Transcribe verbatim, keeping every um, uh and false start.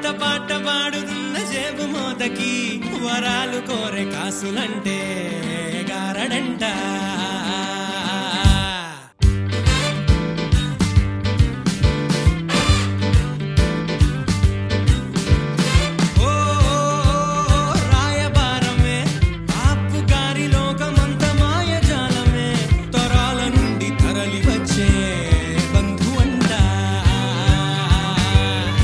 కొత్త పాట పాడుతున్న జేబు మోతకి వరాలు కోరే కాసులంటే గారడంట